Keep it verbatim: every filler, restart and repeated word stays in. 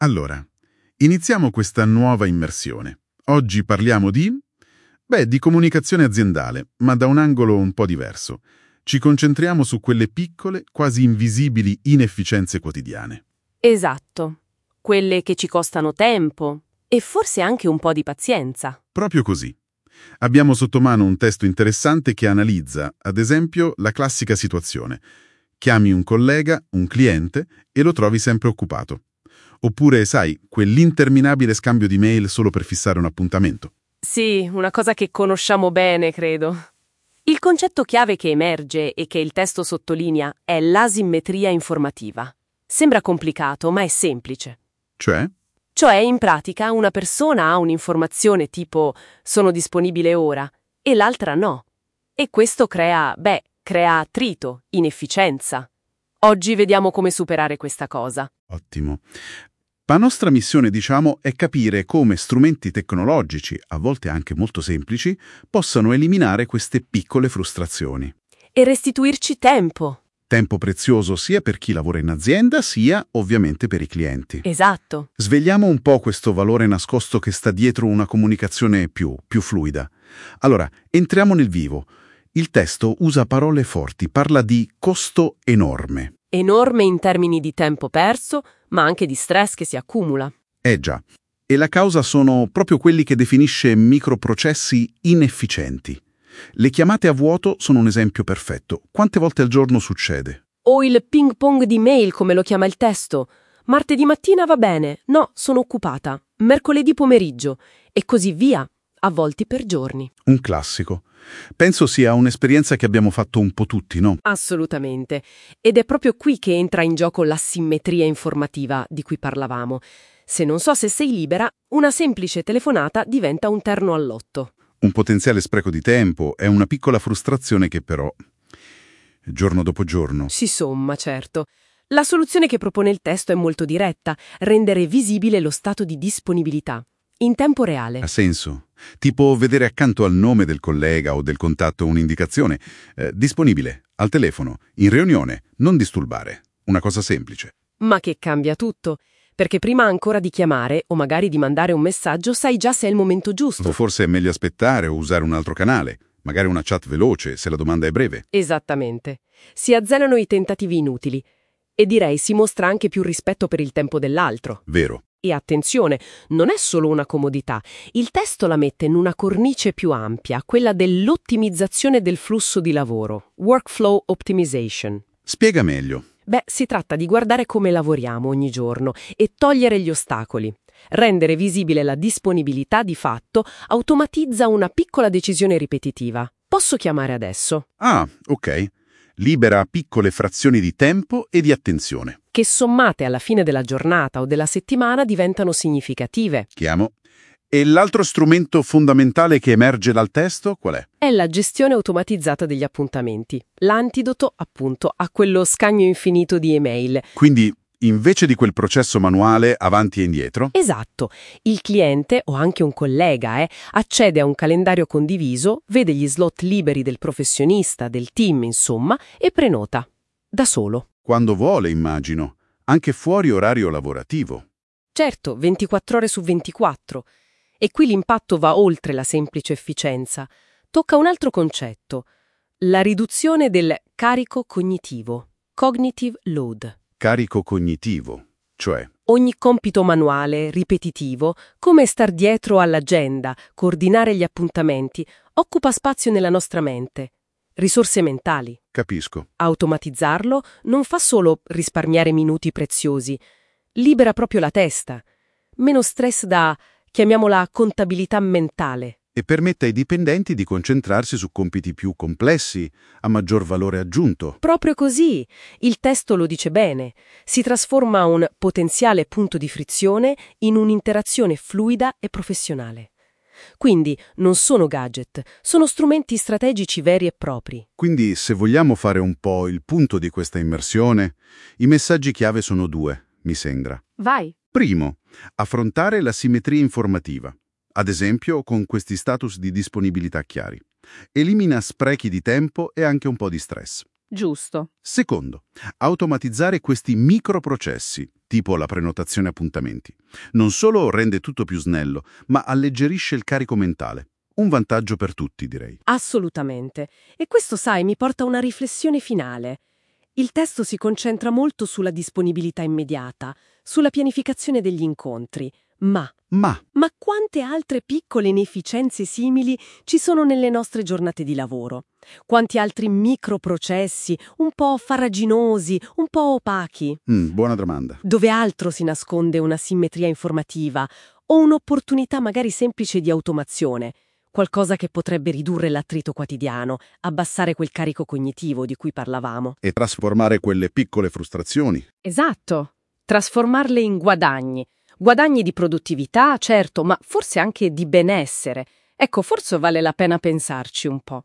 Allora, iniziamo questa nuova immersione. Oggi parliamo di... Beh, di comunicazione aziendale, ma da un angolo un po' diverso. Ci concentriamo su quelle piccole, quasi invisibili inefficienze quotidiane. Esatto. Quelle che ci costano tempo e forse anche un po' di pazienza. Proprio così. Abbiamo sotto mano un testo interessante che analizza, ad esempio, la classica situazione. Chiami un collega, un cliente, e lo trovi sempre occupato. Oppure, sai, quell'interminabile scambio di mail solo per fissare un appuntamento. Sì, una cosa che conosciamo bene, credo. Il concetto chiave che emerge e che il testo sottolinea è l'asimmetria informativa. Sembra complicato, ma è semplice. Cioè? Cioè, in pratica, una persona ha un'informazione tipo «sono disponibile ora» e l'altra no. E questo crea, beh, crea attrito, inefficienza. Oggi vediamo come superare questa cosa. Ottimo. La nostra missione, diciamo, è capire come strumenti tecnologici, a volte anche molto semplici, possano eliminare queste piccole frustrazioni. E restituirci tempo. Tempo prezioso sia per chi lavora in azienda, sia ovviamente per i clienti. Esatto. Svegliamo un po' questo valore nascosto che sta dietro una comunicazione più, più fluida. Allora, entriamo nel vivo. Il testo usa parole forti, parla di costo enorme. Enorme in termini di tempo perso, ma anche di stress che si accumula. Eh già. E la causa sono proprio quelli che definisce microprocessi inefficienti. Le chiamate a vuoto sono un esempio perfetto. Quante volte al giorno succede? O il ping pong di mail, come lo chiama il testo. Martedì mattina va bene, no, sono occupata. Mercoledì pomeriggio. E così via, a volte per giorni. Un classico. Penso sia un'esperienza che abbiamo fatto un po' tutti, no? Assolutamente. Ed è proprio qui che entra in gioco l'asimmetria informativa di cui parlavamo. Se non so se sei libera, una semplice telefonata diventa un terno al lotto. Un potenziale spreco di tempo è una piccola frustrazione che però, giorno dopo giorno... Si somma, certo. La soluzione che propone il testo è molto diretta: rendere visibile lo stato di disponibilità, in tempo reale. Ha senso? Tipo vedere accanto al nome del collega o del contatto un'indicazione. Eh, disponibile, al telefono, in riunione, non disturbare. Una cosa semplice. Ma che cambia tutto. Perché prima ancora di chiamare o magari di mandare un messaggio sai già se è il momento giusto. O forse è meglio aspettare o usare un altro canale, magari una chat veloce se la domanda è breve. Esattamente. Si azzerano i tentativi inutili e direi si mostra anche più rispetto per il tempo dell'altro. Vero. E attenzione, non è solo una comodità. Il testo la mette in una cornice più ampia, quella dell'ottimizzazione del flusso di lavoro, workflow optimization. Spiega meglio. Beh, si tratta di guardare come lavoriamo ogni giorno e togliere gli ostacoli. Rendere visibile la disponibilità di fatto automatizza una piccola decisione ripetitiva. Posso chiamare adesso? Ah, ok. Libera piccole frazioni di tempo e di attenzione. Che sommate alla fine della giornata o della settimana diventano significative. Chiamo. E l'altro strumento fondamentale che emerge dal testo qual è? È la gestione automatizzata degli appuntamenti. L'antidoto, appunto, a quello scagno infinito di email. Quindi, invece di quel processo manuale avanti e indietro? Esatto. Il cliente, o anche un collega, eh, accede a un calendario condiviso, vede gli slot liberi del professionista, del team, insomma, e prenota. Da solo. Quando vuole, immagino. Anche fuori orario lavorativo. Certo, ventiquattro ore su ventiquattro. E qui l'impatto va oltre la semplice efficienza. Tocca un altro concetto. La riduzione del carico cognitivo. Cognitive load. Carico cognitivo, cioè... Ogni compito manuale, ripetitivo, come star dietro all'agenda, coordinare gli appuntamenti, occupa spazio nella nostra mente. Risorse mentali. Capisco. Automatizzarlo non fa solo risparmiare minuti preziosi, libera proprio la testa. Meno stress da, chiamiamola, contabilità mentale. E permette ai dipendenti di concentrarsi su compiti più complessi, a maggior valore aggiunto. Proprio così. Il testo lo dice bene. Si trasforma un potenziale punto di frizione in un'interazione fluida e professionale. Quindi non sono gadget, sono strumenti strategici veri e propri. Quindi, se vogliamo fare un po' il punto di questa immersione, i messaggi chiave sono due, mi sembra. Vai. Primo, affrontare la simmetria informativa. Ad esempio con questi status di disponibilità chiari. Elimina sprechi di tempo e anche un po' di stress. Giusto. Secondo, automatizzare questi microprocessi, tipo la prenotazione appuntamenti. Non solo rende tutto più snello, ma alleggerisce il carico mentale. Un vantaggio per tutti, direi. Assolutamente. E questo, sai, mi porta a una riflessione finale. Il testo si concentra molto sulla disponibilità immediata, sulla pianificazione degli incontri, ma, Ma, ma quante altre piccole inefficienze simili ci sono nelle nostre giornate di lavoro? Quanti altri microprocessi, un po' farraginosi, un po' opachi? mm, buona domanda. Dove altro si nasconde una simmetria informativa o un'opportunità magari semplice di automazione? Qualcosa che potrebbe ridurre l'attrito quotidiano, abbassare quel carico cognitivo di cui parlavamo. E trasformare quelle piccole frustrazioni. Esatto. Trasformarle in guadagni. Guadagni di produttività, certo, ma forse anche di benessere. Ecco, forse vale la pena pensarci un po'.